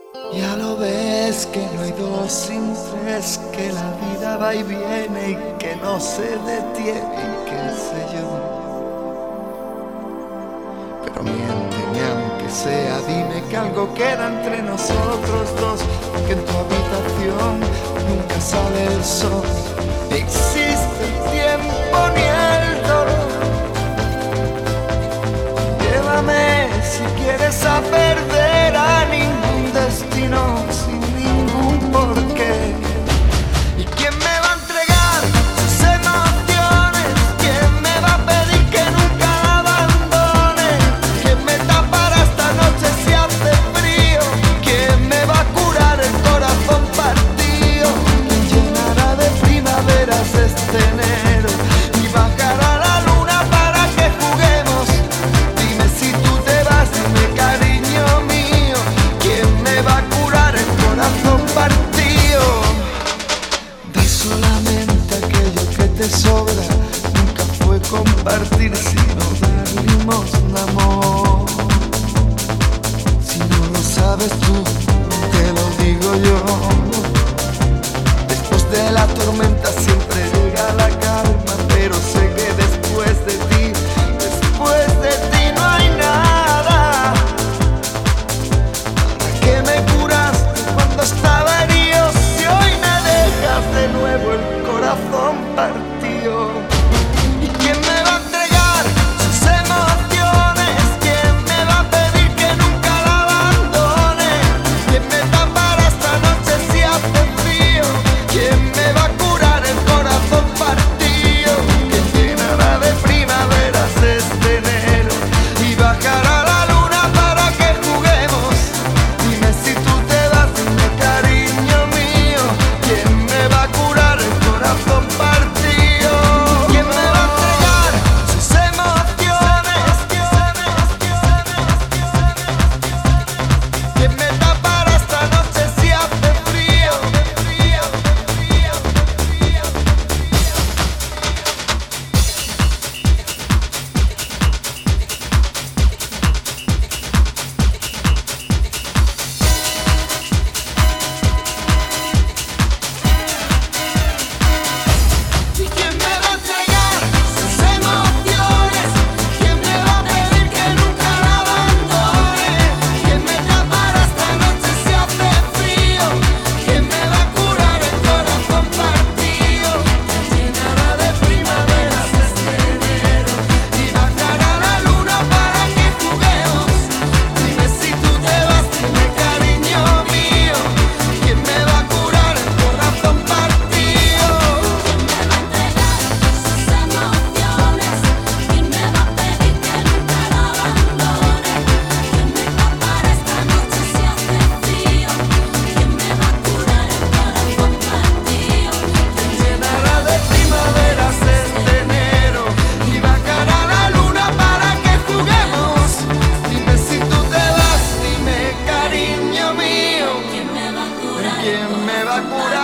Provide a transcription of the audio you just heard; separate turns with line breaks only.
Ya lo ves que no hay dos sin tres, que la vida va y viene y que no se detiene y qué sé yo. Pero miénteme aunque sea, dime que algo queda entre nosotros dos, que en tu habitación nunca sale el sol, ni existe el tiempo ni el dolor. Llévame si quieres a perder a ningún destino sin ningún porqué. ¿Y quién me va a entregar sus emociones? ¿Quién me va a pedir que nunca la abandone? ¿Quién me tapará esta noche si hace frío? ¿Quién me va a curar el corazón partido? ¿Quién llenará de primaveras este enero y bajará la luna para que juguemos? Dime si tú te vas, dime cariño mío, ¿quién me va a curar el corazón partido? Da solamente aquello que te sobra, nunca fue compartir sino dar limosna, amor. Si no lo sabes tú, te lo digo yo. Después de la tormenta siempre llega la calma, pero sé que después de ti no hay nada. ¿Para qué me curaste cuando estaba herido si hoy me dejas de nuevo el corazón partido? ¿Y quién me va a entregar sus emociones? ¿Quién me va a pedir que nunca la abandone? ¿Quién me tapará esta noche si hace frío? ¿Quién me va a curar el corazón partido? ¿Quién llenará de primaveras este enero y bajará la luna para que juguemos? Dime si tú te vas, dime cariño mío, ¿quién me va a curar el corazón partido? ¿Quién me va a entregar sus emociones? ¿Quién me tapará esta noche si hace frío? ¿Y quién me va a entregar sus emociones? ¿Quién me va a pedir que nunca la abandone? ¿Quién me tapará esta noche si hace frío? ¿Quién me va a curar el corazón partido? ¿Quién llenará de primaveras este enero y bajará la luna para que juguemos? Dime si tú te vas, dime cariño mío, ¿quién me va a curar el corazón partido?
¿Quién me va a entregar sus emociones? ¿Quién me va a pedir que nunca la abandone? ¿Quién me tapará esta noche si hace frío? ¿Quién me va a curar el corazón partido?
¿Quién llenará de primaveras este enero y bajará la luna para que juguemos? Dime si tú te vas, dime cariño mío,
¿Quién me va a curar?
¿quién me va a curar